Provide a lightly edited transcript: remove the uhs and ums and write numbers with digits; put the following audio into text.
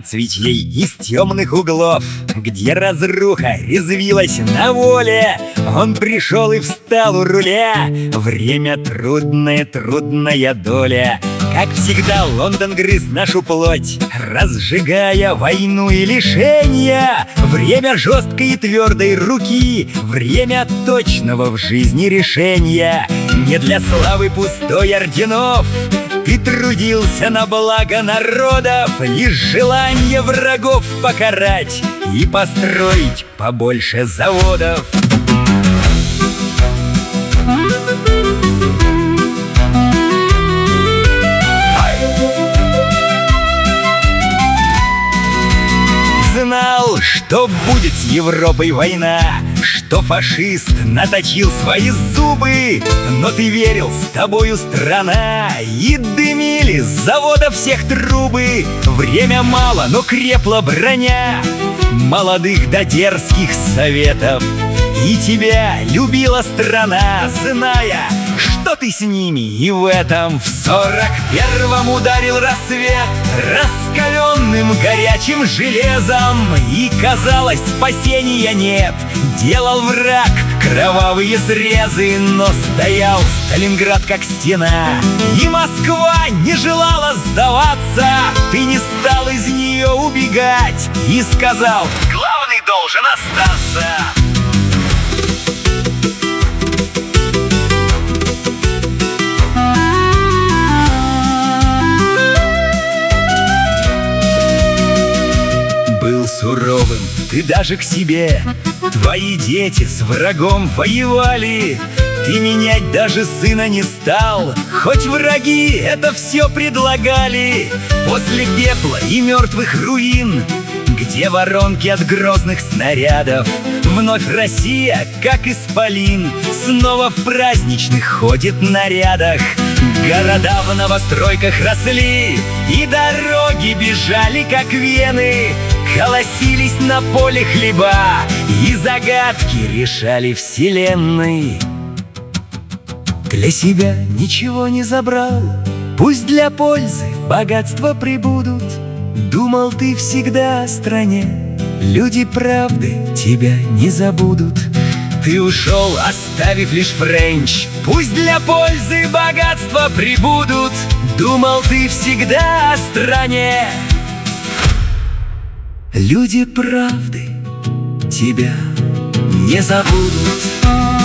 свечей из темных углов, где разруха резвилась на воле, он пришел и встал у руля. Время трудное, трудная доля. Как всегда, Лондон грыз нашу плоть, разжигая войну и лишения. Время жесткой и твердой руки, время точного в жизни решения. Не для славы пустой орденов ты трудился на благо народов, лишь желание врагов покарать и построить побольше заводов. Знал, что будет с Европой война, что фашист наточил свои зубы, но ты верил, с тобою страна, и дымили с завода всех трубы. Время мало, но крепла броня молодых да дерзких советов, и тебя любила страна, зная, что ты с ними. И в этом в 41-м ударил рассвет раскаленным горячим железом, и казалось, спасения нет. Делал враг кровавые срезы, но стоял Сталинград как стена, и Москва не желала сдаваться. Ты не стал из нее убегать и сказал: главный должен остаться. Суровым ты даже к себе, твои дети с врагом воевали. Ты менять даже сына не стал, хоть враги это все предлагали. После пепла и мертвых руин, где воронки от грозных снарядов, вновь Россия, как исполин, снова в праздничных ходит нарядах. Города в новостройках росли, и дороги бежали, как вены. Колосились на поле хлеба, и загадки решали вселенной. Для себя ничего не забрал, пусть для пользы богатства прибудут. Думал ты всегда о стране, люди правды тебя не забудут. Ты ушел, оставив лишь френч, пусть для пользы богатства прибудут. Думал ты всегда о стране, люди правды тебя не забудут.